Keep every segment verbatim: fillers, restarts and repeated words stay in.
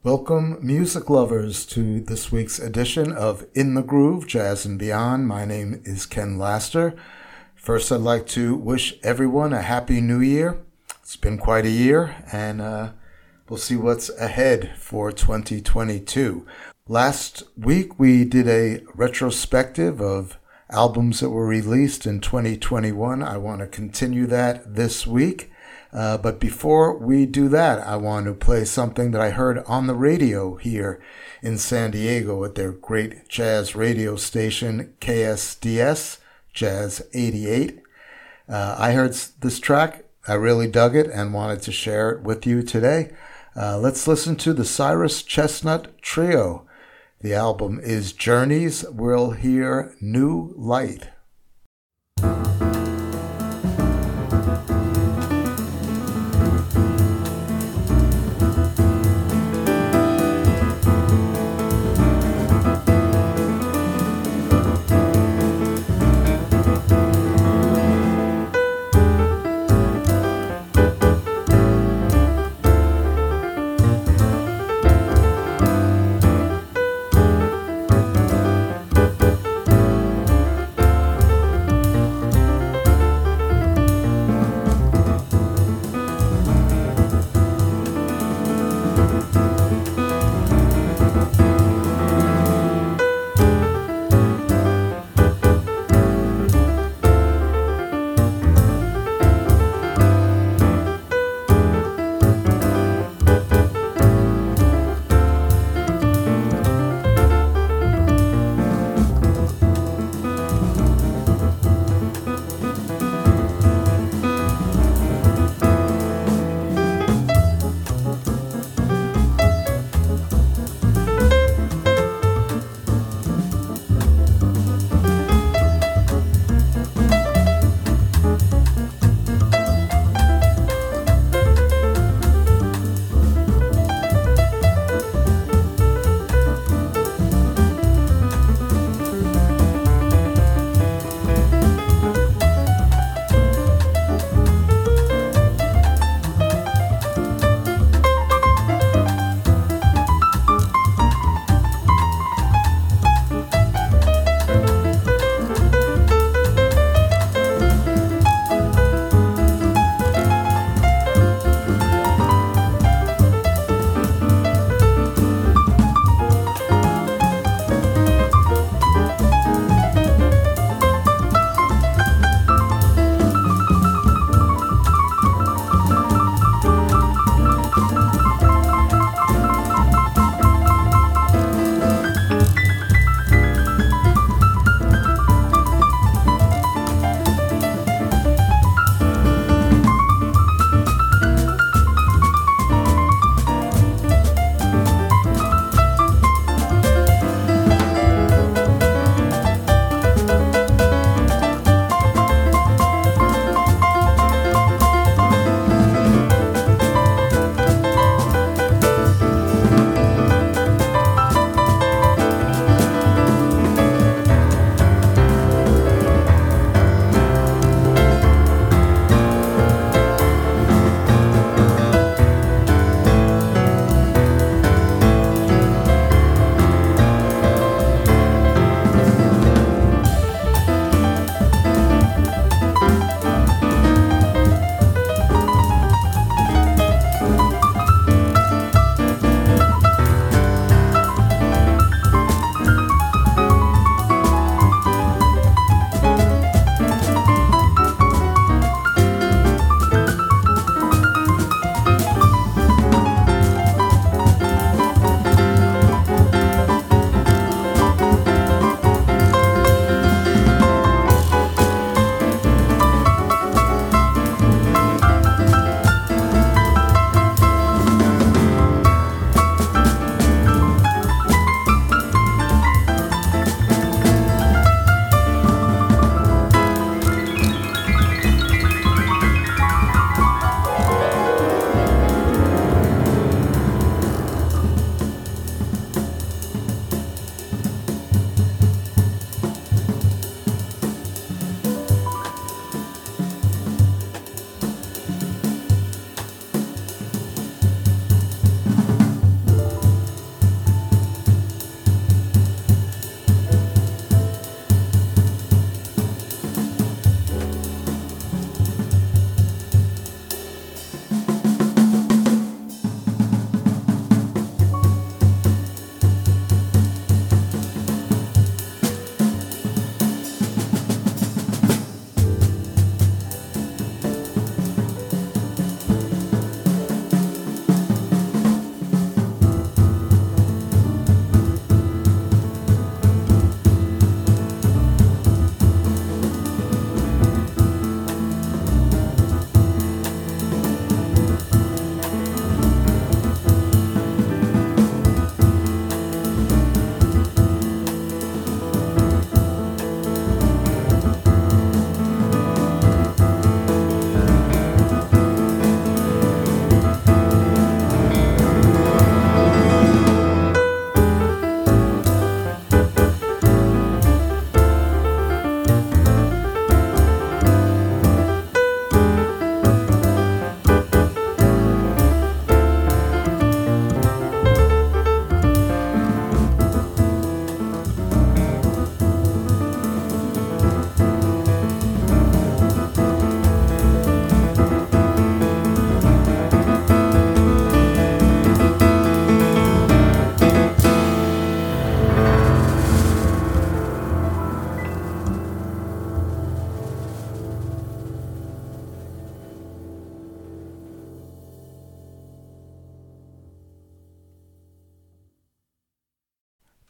Welcome, music lovers, to this week's edition of In the Groove, Jazz and Beyond. My name is Ken Laster. First, I'd like to wish everyone a happy new year. It's been quite a year, and uh, we'll see what's ahead for twenty twenty-two. Last week, we did a retrospective of albums that were released in twenty twenty-one. I want to continue that this week. Uh, but before we do that, I want to play something that I heard on the radio here in San Diego at their great jazz radio station, K S D S, Jazz eighty-eight. Uh, I heard this track, I really dug it, and wanted to share it with you today. Uh, let's listen to the Cyrus Chestnut Trio. The album is Journeys. We'll hear New Light.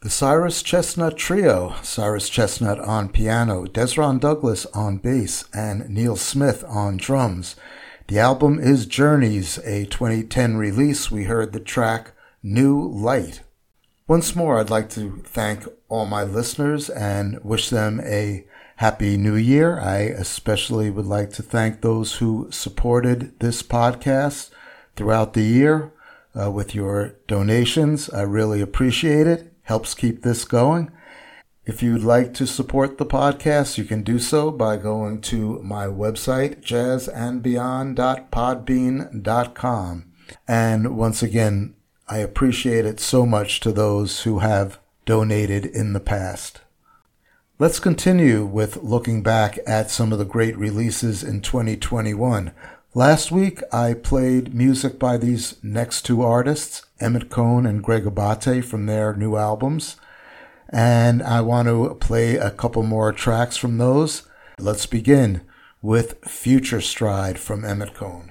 The Cyrus Chestnut Trio, Cyrus Chestnut on piano, Desron Douglas on bass, and Neil Smith on drums. The album is Journeys, a twenty ten release. We heard the track New Light. Once more, I'd like to thank all my listeners and wish them a happy new year. I especially would like to thank those who supported this podcast throughout the year uh, with your donations. I really appreciate it. Helps keep this going. If you'd like to support the podcast, you can do so by going to my website, jazz and beyond dot podbean dot com. And once again, I appreciate it so much to those who have donated in the past. Let's continue with looking back at some of the great releases in twenty twenty-one. Last week, I played music by these next two artists, Emmett Cohn and Greg Abate, from their new albums. And I want to play a couple more tracks from those. Let's begin with Future Stride from Emmett Cohn.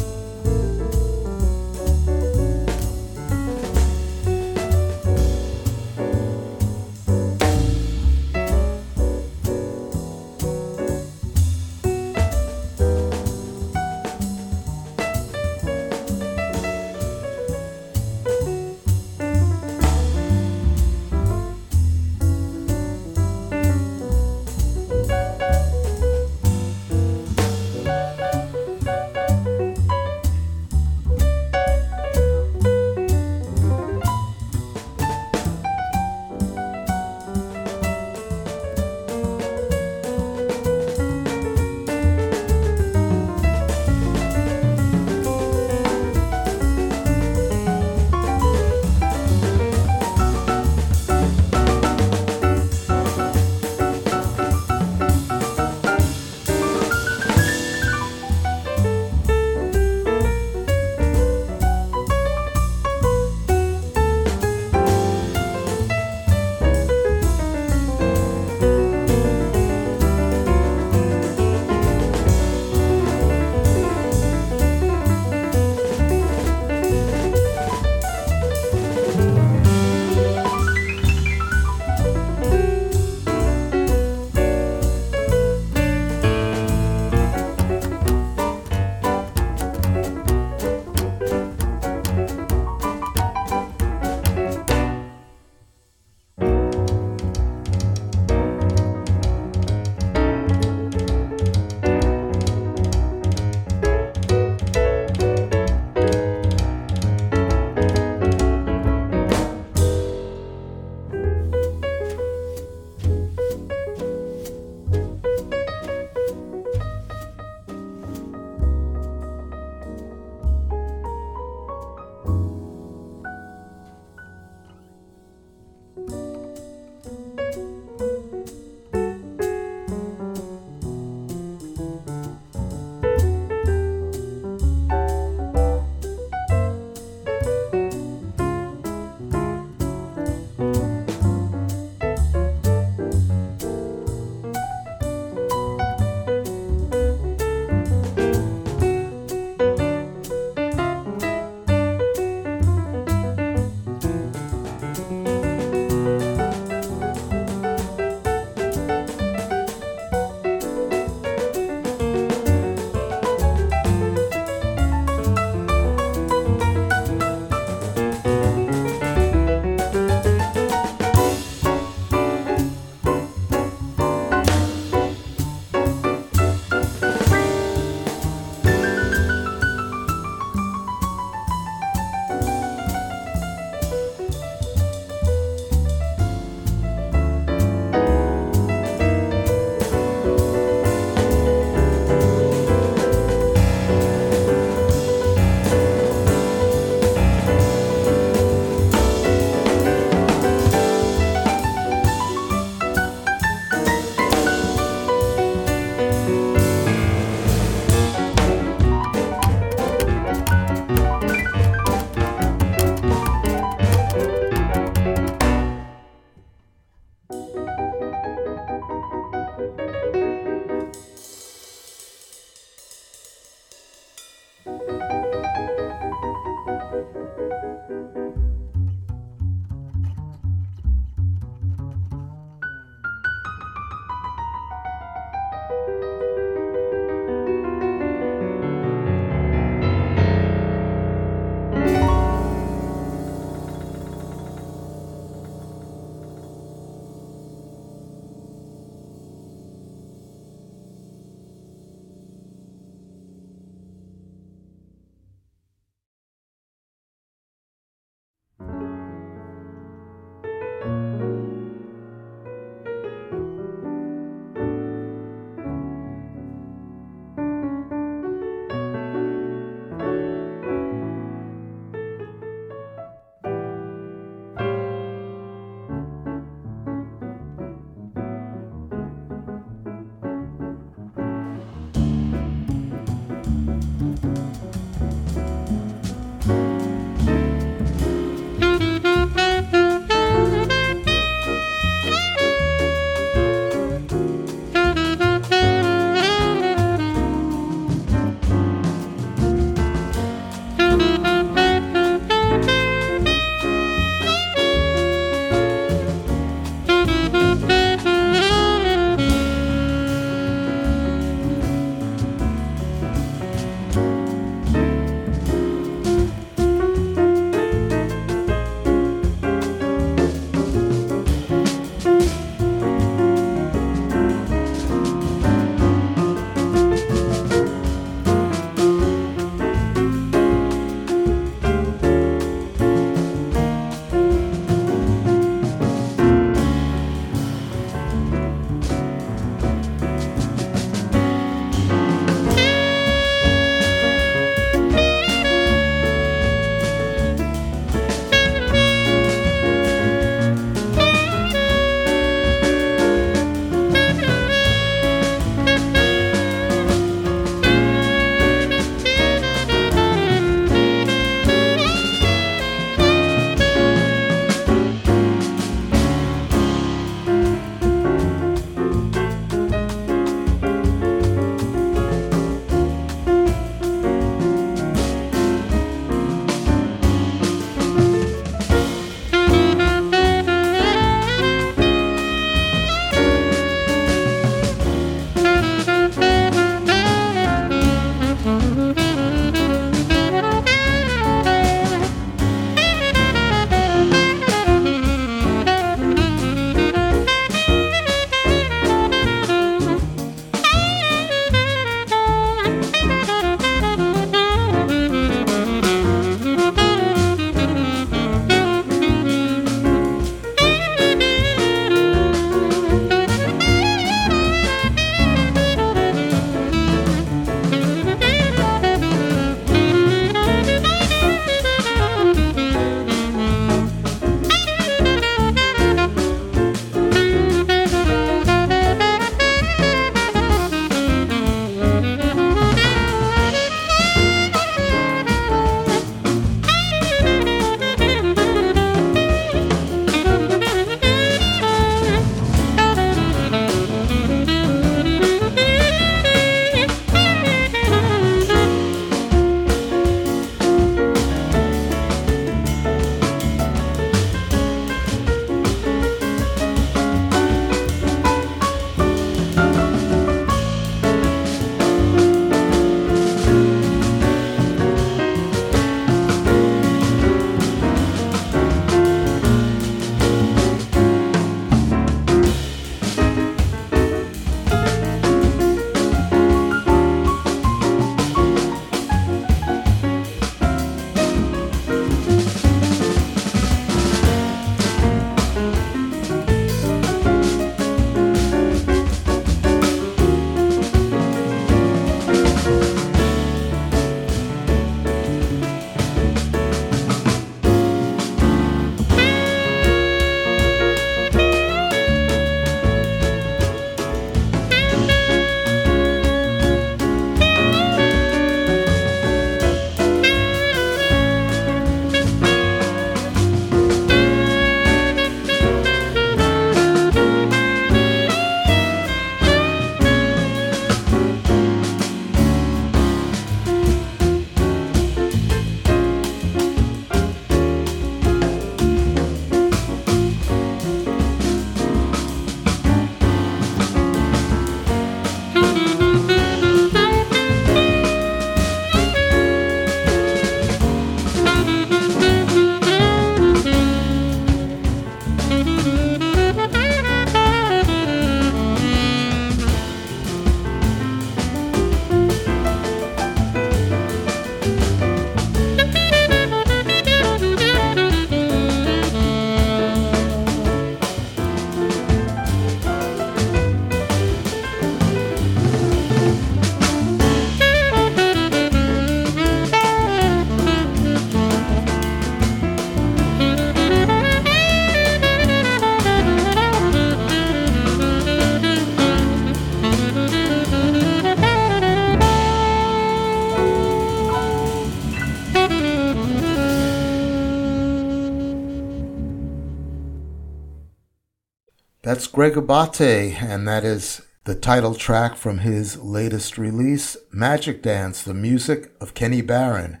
That's Greg Abate, and that is the title track from his latest release, Magic Dance, the music of Kenny Barron,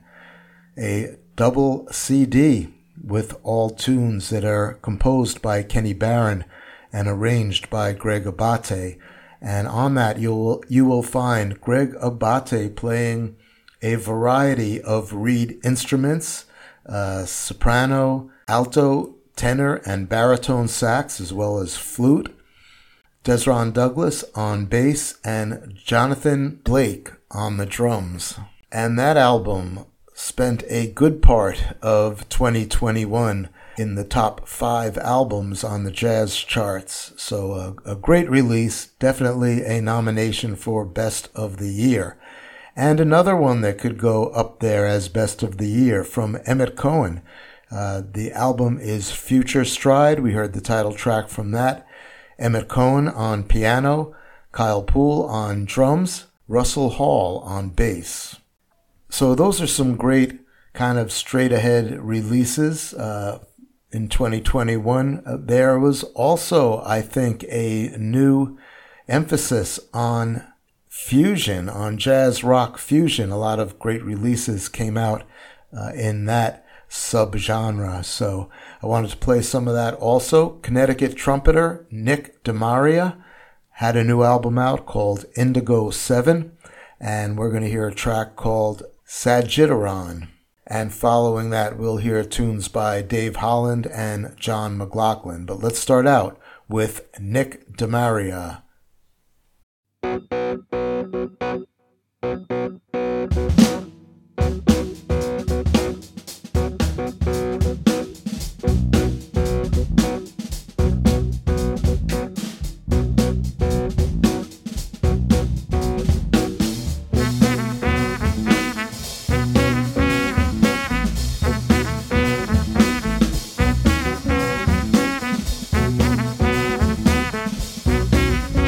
a double C D with all tunes that are composed by Kenny Barron and arranged by Greg Abate. And on that, you'll you will find Greg Abate playing a variety of reed instruments, uh, soprano, alto, tenor, and baritone sax, as well as flute. Desron Douglas on bass, and Jonathan Blake on the drums. And that album spent a good part of twenty twenty-one in the top five albums on the jazz charts. So a, a great release, definitely a nomination for Best of the Year. And another one that could go up there as Best of the Year from Emmett Cohen. Uh, the album is Future Stride. We heard the title track from that. Emmett Cohen on piano, Kyle Poole on drums, Russell Hall on bass. So those are some great kind of straight-ahead releases uh, in twenty twenty-one. Uh, there was also, I think, a new emphasis on fusion, on jazz rock fusion. A lot of great releases came out uh, in that subgenre. So I wanted to play some of that also. Connecticut trumpeter Nick DeMaria had a new album out called Indigo seven, and we're going to hear a track called Sagittaron. And following that, we'll hear tunes by Dave Holland and John McLaughlin. But let's start out with Nick DeMaria. Thank you.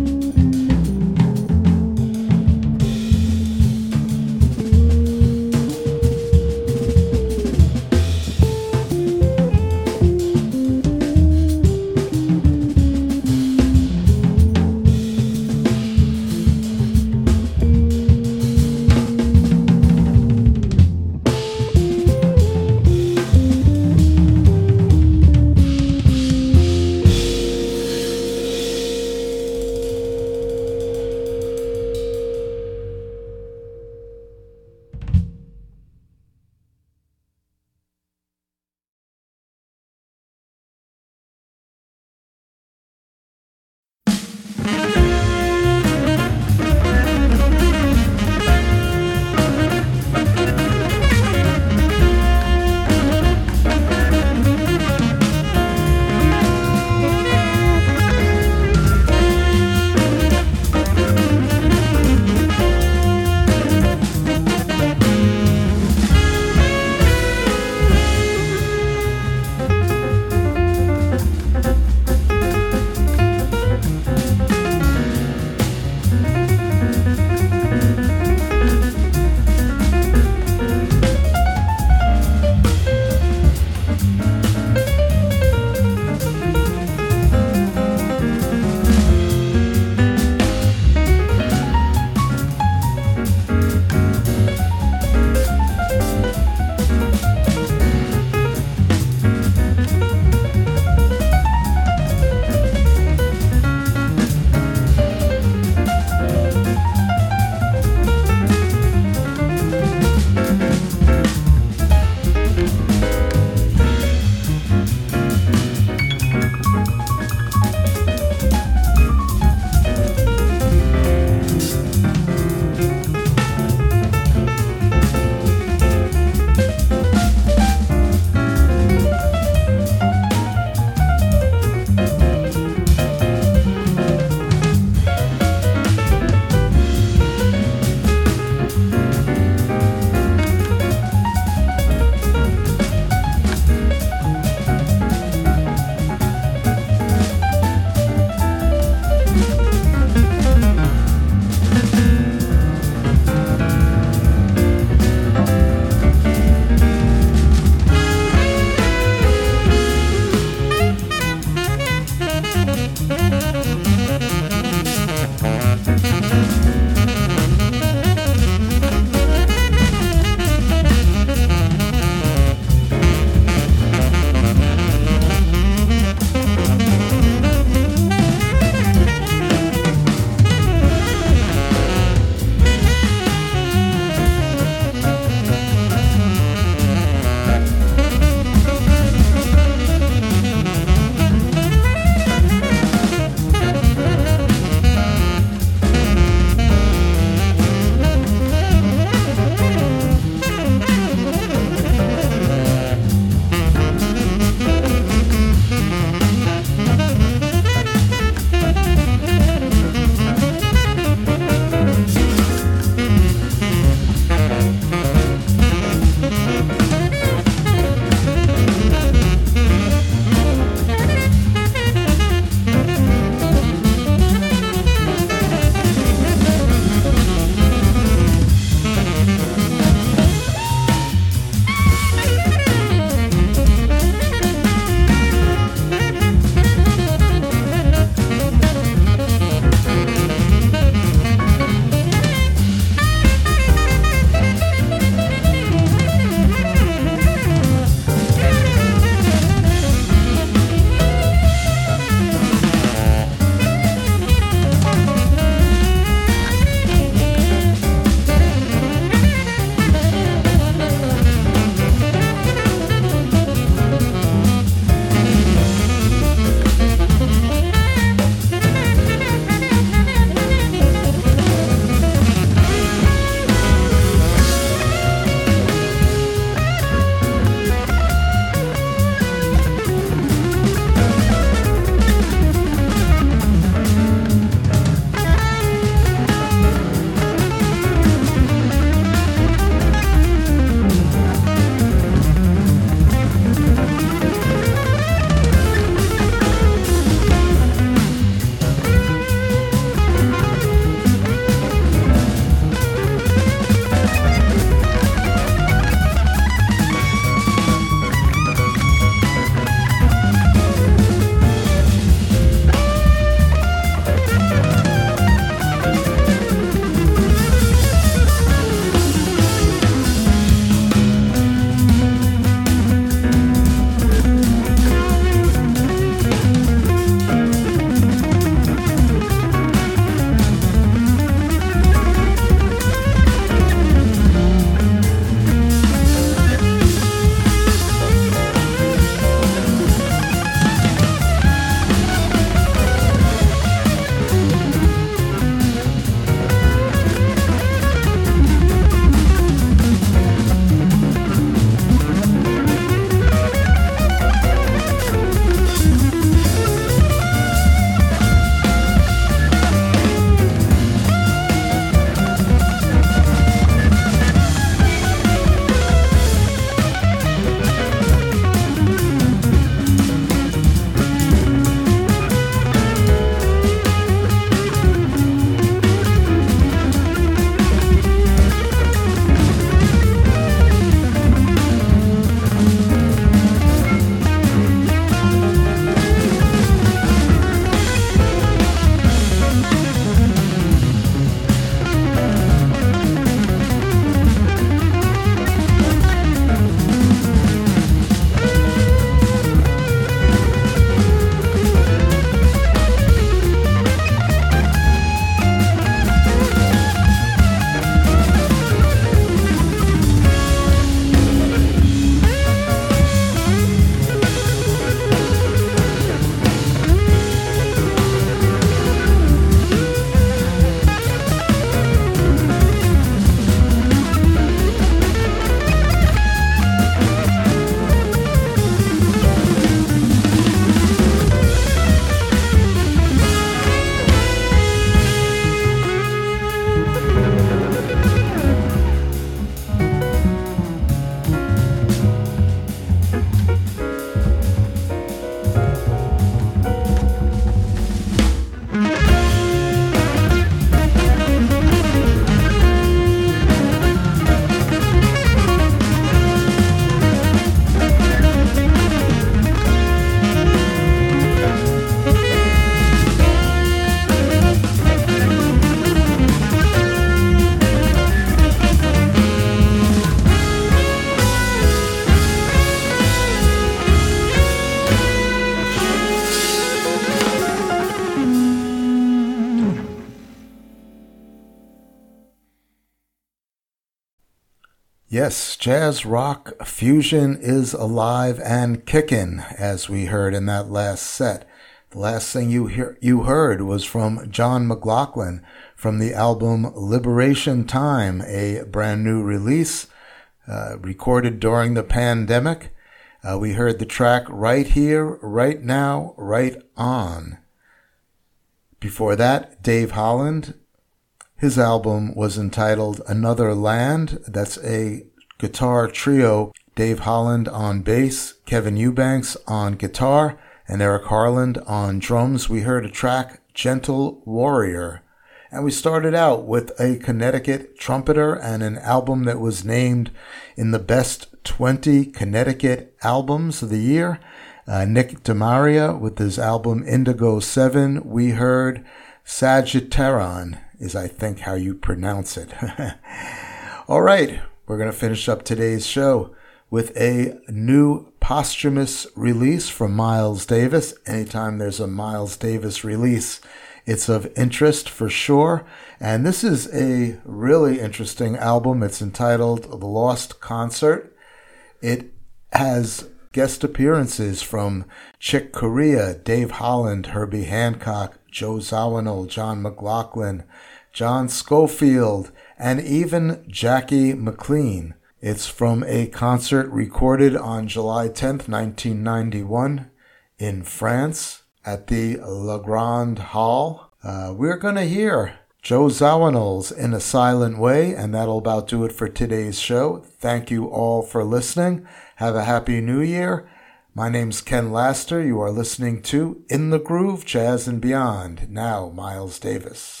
Yes, jazz rock fusion is alive and kicking, as we heard in that last set. The last thing you hear, you heard was from John McLaughlin from the album Liberation Time, a brand new release uh, recorded during the pandemic. Uh, we heard the track Right Here, Right Now, Right On. Before that, Dave Holland. His album was entitled Another Land. That's a guitar trio. Dave Holland on bass, Kevin Eubanks on guitar, and Eric Harland on drums. We heard a track, Gentle Warrior. And we started out with a Connecticut trumpeter and an album that was named in the best twenty Connecticut albums of the year. Uh, Nick DeMaria with his album Indigo seven. We heard Sagittaron, is I think how you pronounce it. All right, we're going to finish up today's show with a new posthumous release from Miles Davis. Anytime there's a Miles Davis release, it's of interest for sure. And this is a really interesting album. It's entitled The Lost Concert. It has guest appearances from Chick Corea, Dave Holland, Herbie Hancock, Joe Zawinul, John McLaughlin, John Schofield, and even Jackie McLean. It's from a concert recorded on July tenth, nineteen ninety-one in France at the La Grande Hall. Uh, we're going to hear Joe Zawinul's In a Silent Way, and that'll about do it for today's show. Thank you all for listening. Have a happy new year. My name's Ken Laster. You are listening to In the Groove, Jazz and Beyond. Now, Miles Davis.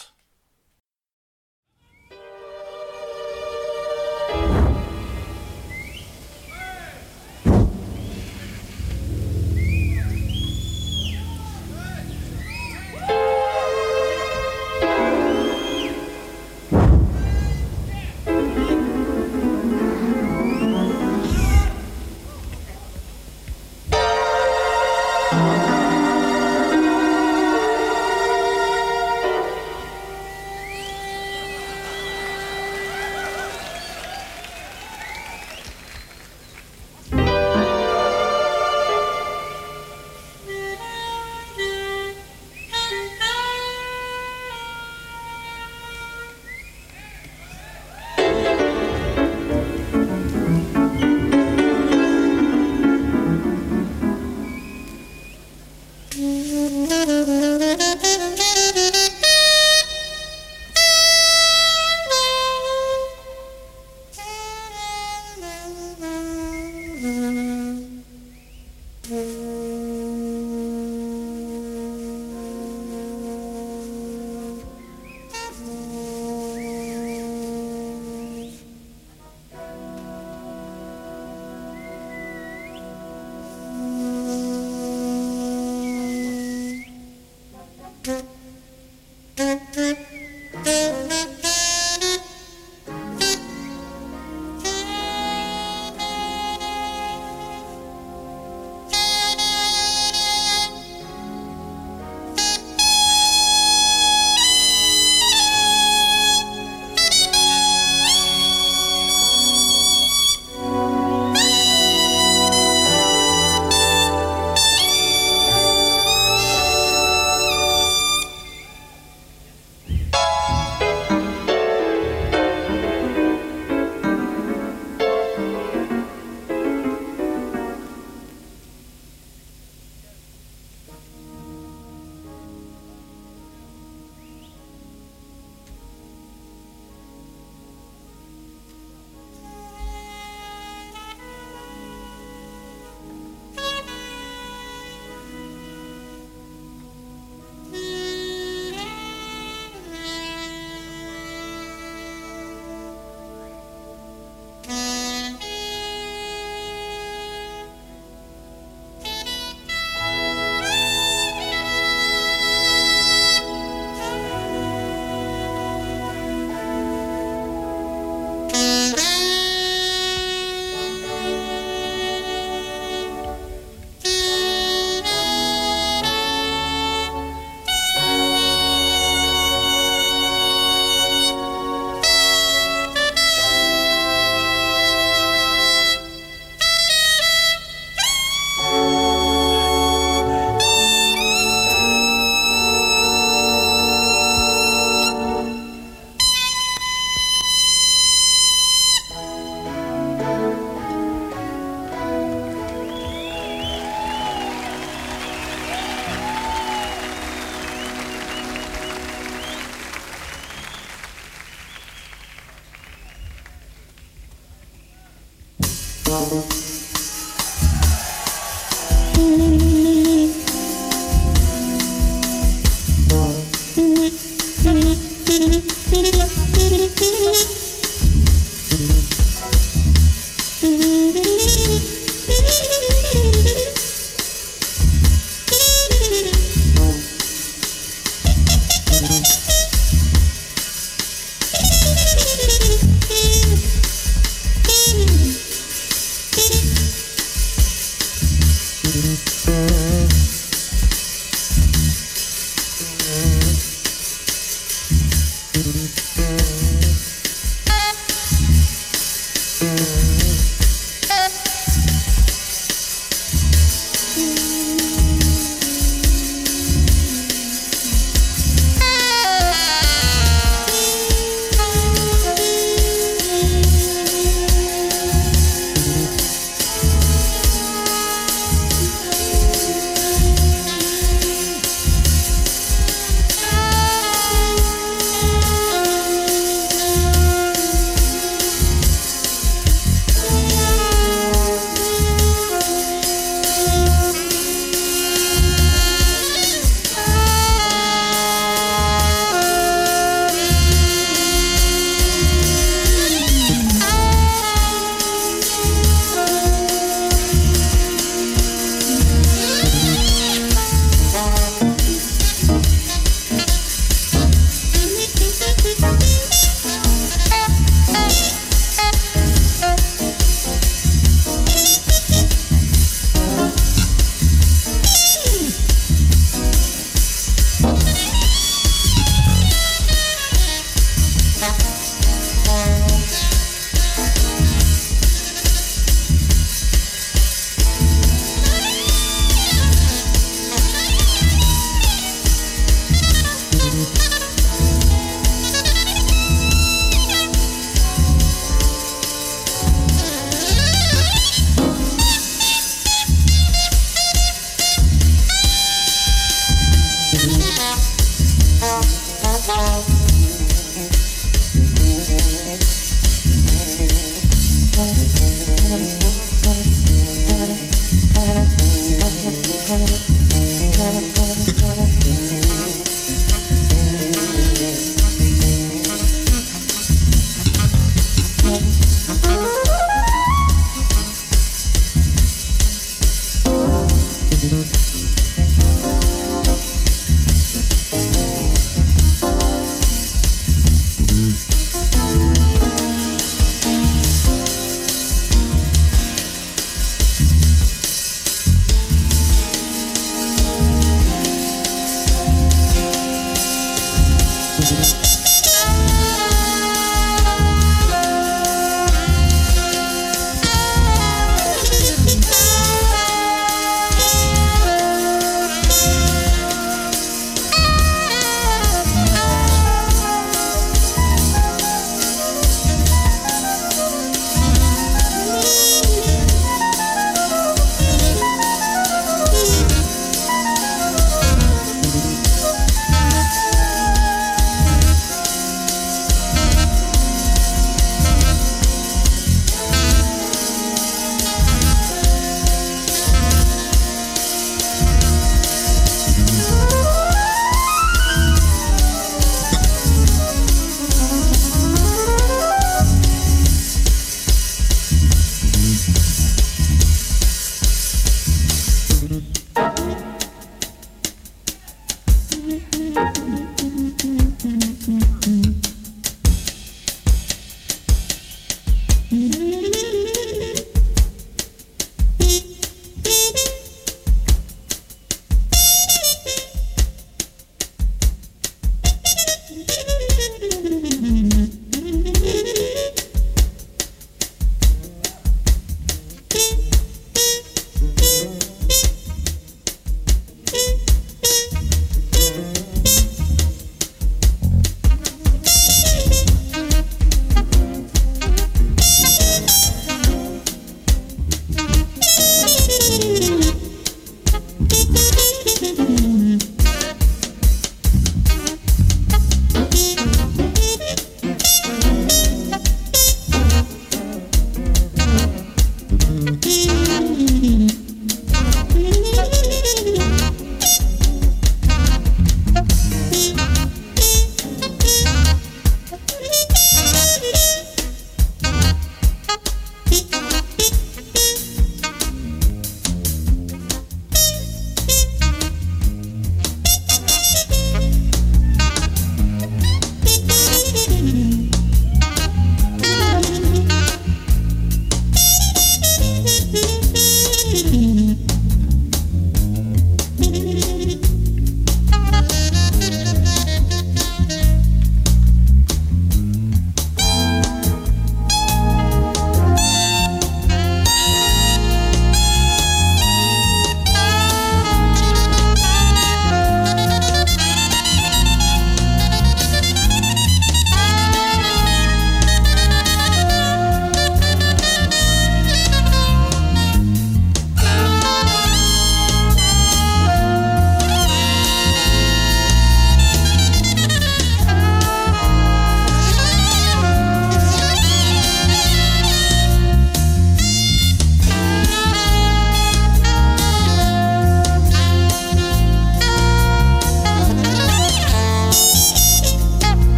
Thank you.